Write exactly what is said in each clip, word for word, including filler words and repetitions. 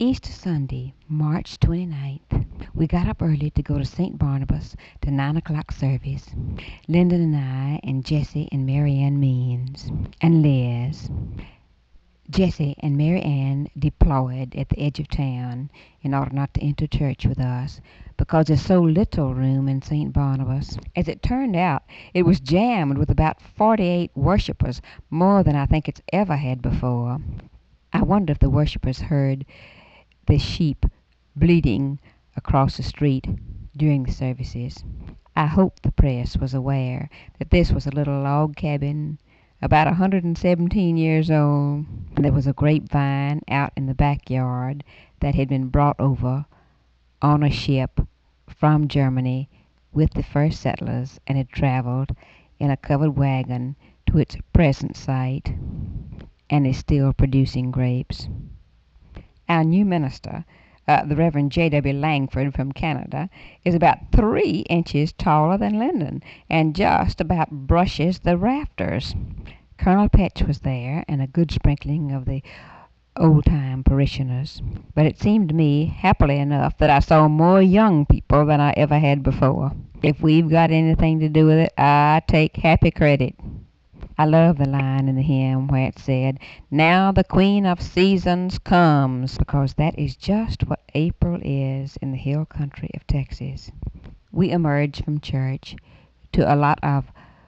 Easter Sunday, March twenty-ninth. We got up early to go to Saint Barnabas to nine o'clock service. Lyndon and I and Jessie and Mary Ann Means and Liz. Jessie and Mary Ann deployed at the edge of town in order not to enter church with us because there's so little room in Saint Barnabas. As it turned out, it was jammed with about forty-eight worshipers, more than I think it's ever had before. I wonder if the worshipers heard the sheep bleating across the street during the services. I hope the press was aware that this was a little log cabin about a hundred and seventeen years old. There was a grapevine out in the backyard that had been brought over on a ship from Germany with the first settlers and had traveled in a covered wagon to its present site and is still producing grapes. Our new minister, uh, the Reverend J W Langford from Canada, is about three inches taller than Lyndon and just about brushes the rafters. Colonel Petch was there and a good sprinkling of the old-time parishioners, but it seemed to me, happily enough, that I saw more young people than I ever had before. If we've got anything to do with it, I take happy credit. I love the line in the hymn where it said, "Now the Queen of Seasons comes," because that is just what April is in the hill country of Texas. We emerged from church to a lot of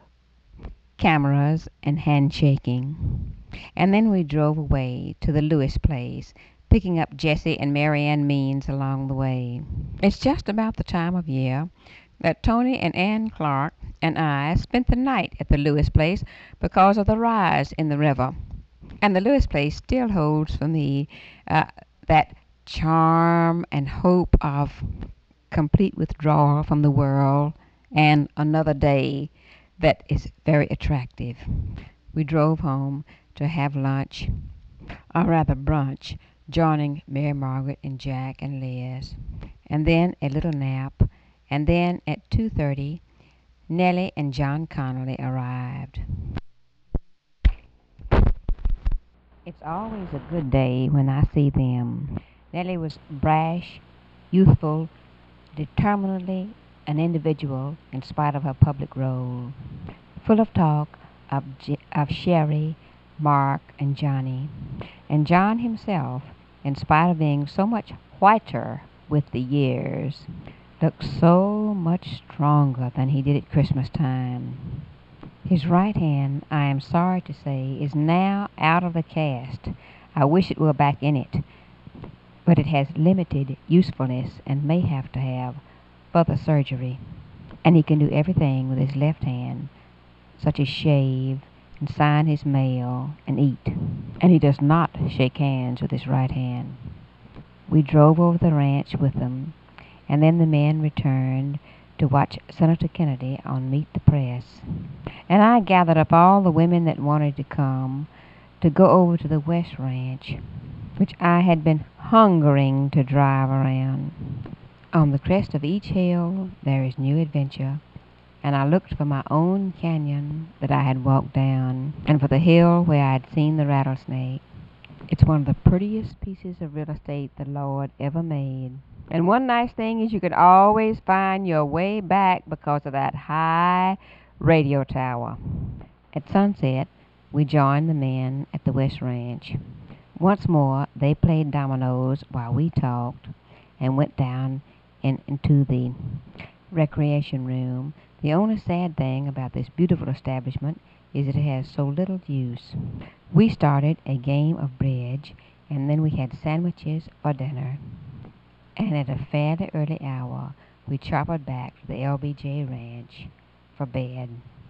cameras and handshaking, and then we drove away to the Lewis place, picking up Jessie and Mary Ann Means along the way. It's just about the time of year that Tony and Ann Clark and I spent the night at the Lewis place because of the rise in the river. And the Lewis place still holds for me uh, that charm and hope of complete withdrawal from the world and another day that is very attractive. We drove home to have lunch, or rather brunch, joining Mary Margaret and Jack and Liz, and then a little nap, and then at two thirty, Nellie and John Connolly arrived. It's always a good day when I see them. Nellie was brash, youthful, determinedly an individual in spite of her public role, full of talk of, J- of Sherry, Mark, and Johnny. And John himself, in spite of being so much whiter with the years, looked so much stronger than he did at Christmas time. His right hand, I am sorry to say, is now out of the cast. I wish it were back in it, but it has limited usefulness and may have to have further surgery. And he can do everything with his left hand, such as shave and sign his mail and eat. And he does not shake hands with his right hand. We drove over the ranch with them, and then the men returned to watch Senator Kennedy on Meet the Press. And I gathered up all the women that wanted to come to go over to the West Ranch, which I had been hungering to drive around. On the crest of each hill there is new adventure, and I looked for my own canyon that I had walked down, and for the hill where I had seen the rattlesnake. It's one of the prettiest pieces of real estate the Lord ever made. And one nice thing is you can always find your way back because of that high radio tower. At sunset, we joined the men at the West Ranch. Once more, they played dominoes while we talked and went down in, into the recreation room. The only sad thing about this beautiful establishment is that it has so little use. We started a game of bridge, and then we had sandwiches for dinner. And at a fairly early hour, we choppered back to the L B J Ranch for bed.